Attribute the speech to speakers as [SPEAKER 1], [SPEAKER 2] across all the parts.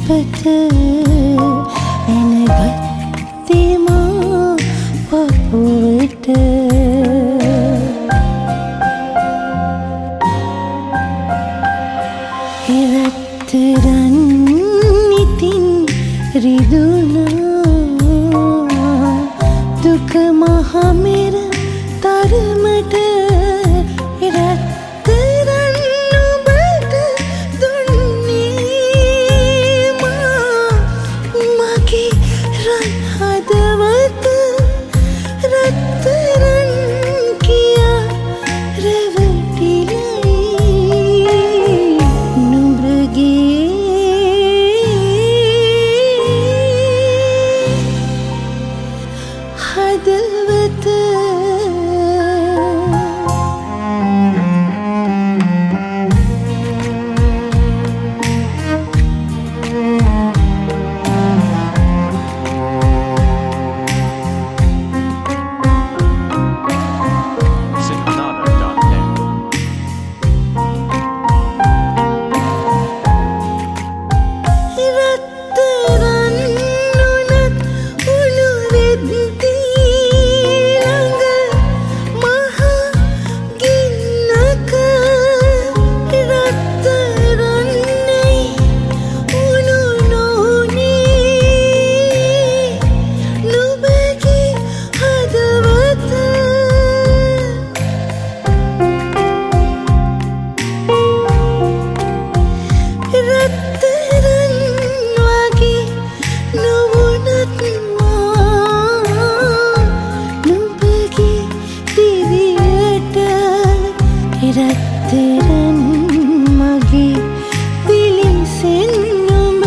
[SPEAKER 1] අසිපත එනගත්තේ මා පපුවට එරත්තරන් ඉතින් රිදුනා දුක මහමෙර තරමට එරත්තරන් ඔබට දුන්නේ මා මගේ රන් හදවත රත්තරන් කියා රැවටිලයි නුඹගේ හදවත රත්තරන් මගේ පිලිසෙන් නුඹ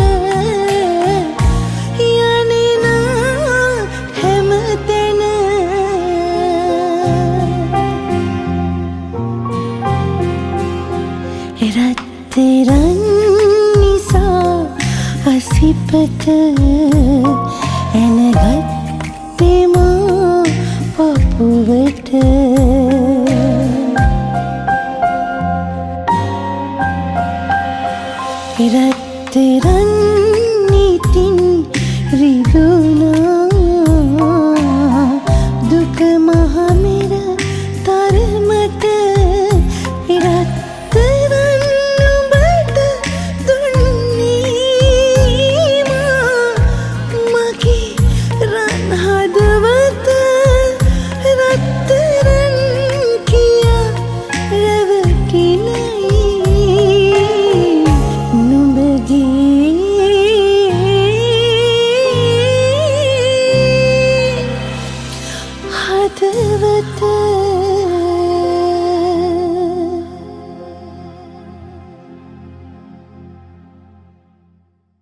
[SPEAKER 1] යන්නේනා හැමතැන රත්තරන් නිසා අසිපත එනගත්තේ මා පපුවට රත්තරන් ඉතින් රිදුනා දුක මහමෙර තරමට රත්තරන් ඔබට දුන්නේ මා මගේ රන් හදවත